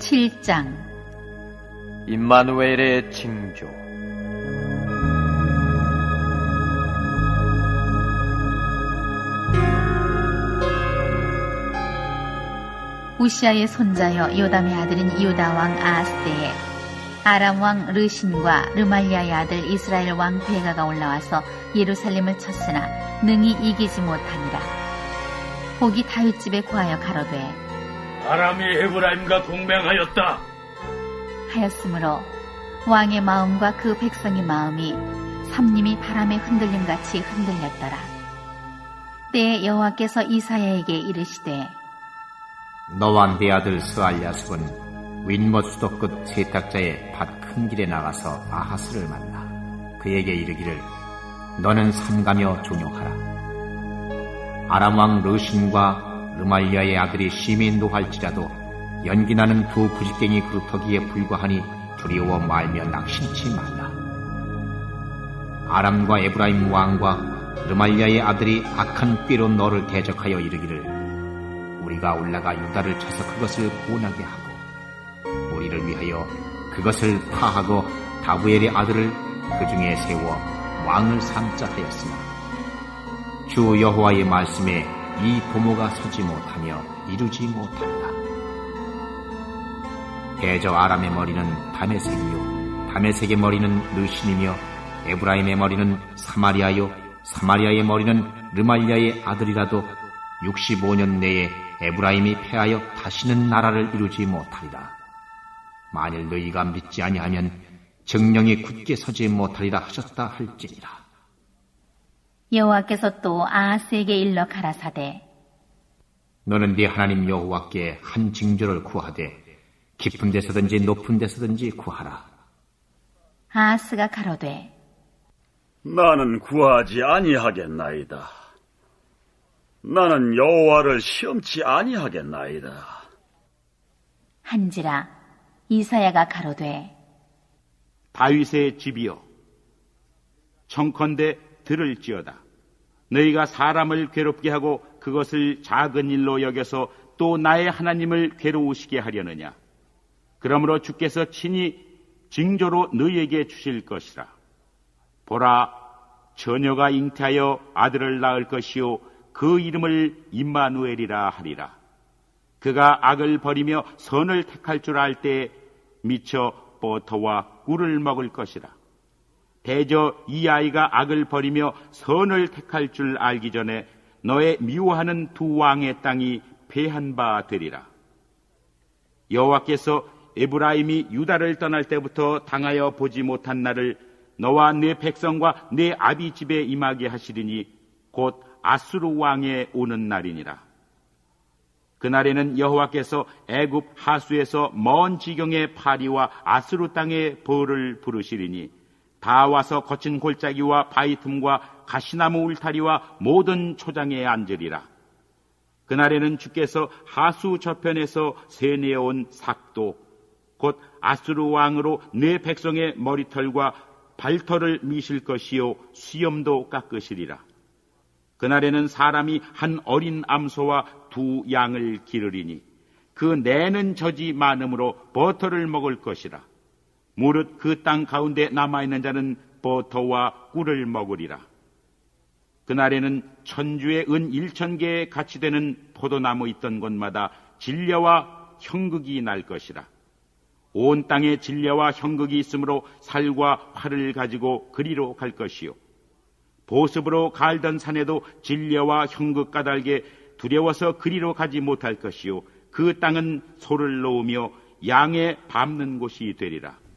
7장 임마누엘의 징조. 우시아의 손자여 요담의 아들인 유다 왕 아하스 때에 아람 왕 르신과 르말리아의 아들 이스라엘 왕 베가가 올라와서 예루살렘을 쳤으나 능히 이기지 못하니라. 혹이 다윗 집에 구하여 가로되 아람이 에브라임과 동맹하였다 하였으므로 왕의 마음과 그 백성의 마음이 삼림이 바람에 흔들림같이 흔들렸더라. 때에 여호와께서 이사야에게 이르시되 너와 네 아들 스알랴습은 윗못 수도 끝 세탁자의 밭 큰 길에 나가서 아하스를 만나 그에게 이르기를 너는 삼가며 종용하라. 아람 왕 르신과 르말리아의 아들이 심히 노할지라도 연기나는 두 부직갱이 그루터기에 불과하니 두려워 말며 낙심치 말라. 아람과 에브라임 왕과 르말리아의 아들이 악한 꾀로 너를 대적하여 이르기를 우리가 올라가 유다를 쳐서 그것을 고나게 하고 우리를 위하여 그것을 파하고 다부엘의 아들을 그 중에 세워 왕을 삼자 하였으나 주 여호와의 말씀에 이 도모가 서지 못하며 이루지 못한다. 대저 아람의 머리는 다메섹이요 다메섹의 머리는 르신이며 에브라임의 머리는 사마리아요 사마리아의 머리는 르말리아의 아들이라도 65년 내에 에브라임이 패하여 다시는 나라를 이루지 못하리라. 만일 너희가 믿지 아니하면 정령이 굳게 서지 못하리라 하셨다 할지니라. 여호와께서 또 아하스에게 일러 가라사대 너는 네 하나님 여호와께 한 징조를 구하되 깊은 데서든지 높은 데서든지 구하라. 아하스가 가로되 나는 구하지 아니하겠나이다. 나는 여호와를 시험치 아니하겠나이다 한지라. 이사야가 가로되 다윗의 집이여 청컨대 들을지어다. 너희가 사람을 괴롭게 하고 그것을 작은 일로 여겨서 또 나의 하나님을 괴로우시게 하려느냐. 그러므로 주께서 친히 징조로 너희에게 주실 것이라. 보라, 처녀가 잉태하여 아들을 낳을 것이요 그 이름을 임마누엘이라 하리라. 그가 악을 버리며 선을 택할 줄 알 때 미쳐 버터와 꿀을 먹을 것이라. 대저 이 아이가 악을 버리며 선을 택할 줄 알기 전에 너의 미워하는 두 왕의 땅이 패한 바 되리라. 여호와께서 에브라임이 유다를 떠날 때부터 당하여 보지 못한 날을 너와 네 백성과 네 아비 집에 임하게 하시리니 곧 아수르 왕의 오는 날이니라. 그날에는 여호와께서 애굽 하수에서 먼 지경의 파리와 아수르 땅의 벌을 부르시리니 다 와서 거친 골짜기와 바위 틈과 가시나무 울타리와 모든 초장에 앉으리라. 그날에는 주께서 하수 저편에서 세내어온 삭도 곧 아수르 왕으로 네 백성의 머리털과 발털을 미실 것이요 수염도 깎으시리라. 그날에는 사람이 한 어린 암소와 두 양을 기르리니 그 내는 젖이 많음으로 버터를 먹을 것이라. 무릇 그 땅 가운데 남아있는 자는 버터와 꿀을 먹으리라. 그날에는 천주의 은 1000개에 같이 되는 포도나무 있던 곳마다 진려와 형극이 날 것이라. 온 땅에 진려와 형극이 있으므로 살과 활을 가지고 그리로 갈 것이요 보습으로 갈던 산에도 진려와 형극 까닭에 두려워서 그리로 가지 못할 것이요 그 땅은 소를 놓으며 양의 밟는 곳이 되리라.